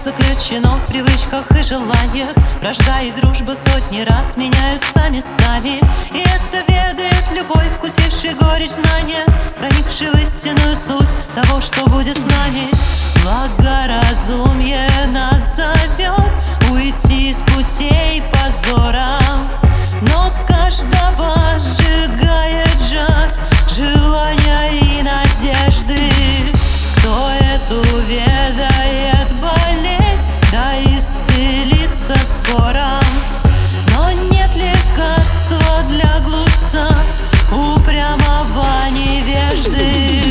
заключено в привычках и желаниях. Вражда и дружба сотни раз меняются местами, и это ведает любой, вкусивший горечь знания, проникший в истинную суть того, что будет с нами. Благоразумие нас зовет уйти с путей позора, но каждого сжигает жар желания и надежды. Кто эту ведает болезнь, да исцелится скоро. Но нет лекарства для глупца, упрямого невежды.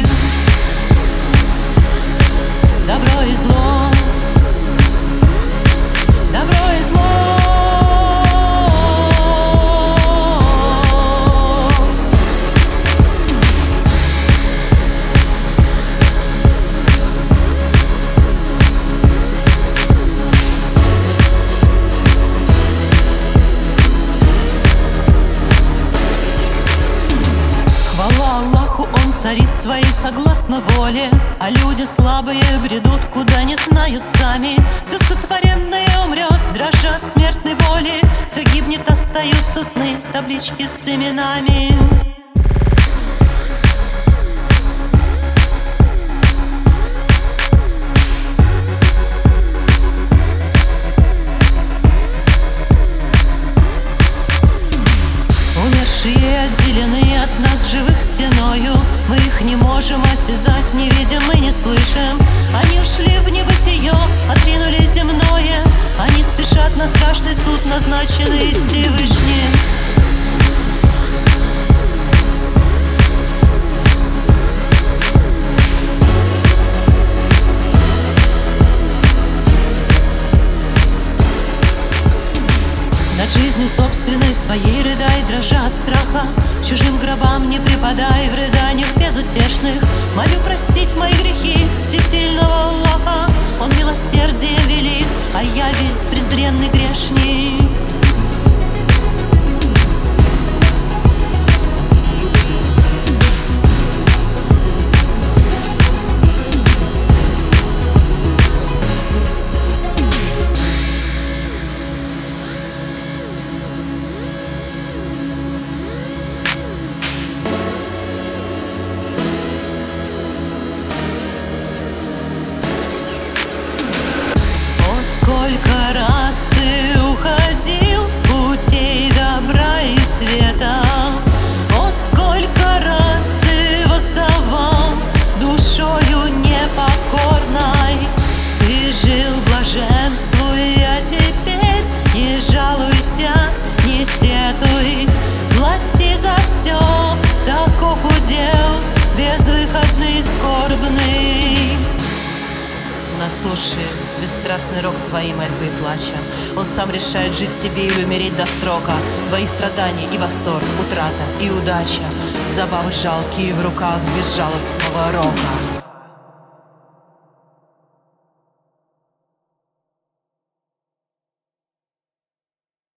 Добро и зло, добро и зло. Он царит своей согласно воле, а люди слабые бредут, куда не знают сами. Все сотворенное умрет, дрожат смертной боли, все гибнет, остаются сны, таблички с именами. Умершие отделены от нас живых стеною, мы их не можем осязать, не видим и не слышим. Они ушли в небытие, отринули земное, они спешат на страшный суд, назначенный Всевышним. Над жизнью собственной своей рыдай, дрожа от страха. Чужим гробам не припадай в рыданиях безутешных. Молю простить мои грехи всесильного Аллаха. Он милосердие велик, а я ведь презренный грешник. Сколько раз ты уходил с путей добра и света, о, сколько раз ты восставал душою непокорной. Ты жил блаженствуя, а теперь не жалуйся, не сетуй, плати за все, таков удел безвыходный, скорбный. Нас слушай, бесстрастный рок твоей мольбы и плача. Он сам решает, жить тебе или умереть до срока. Твои страдания и восторг, утрата и удача, забавы жалкие в руках безжалостного рока.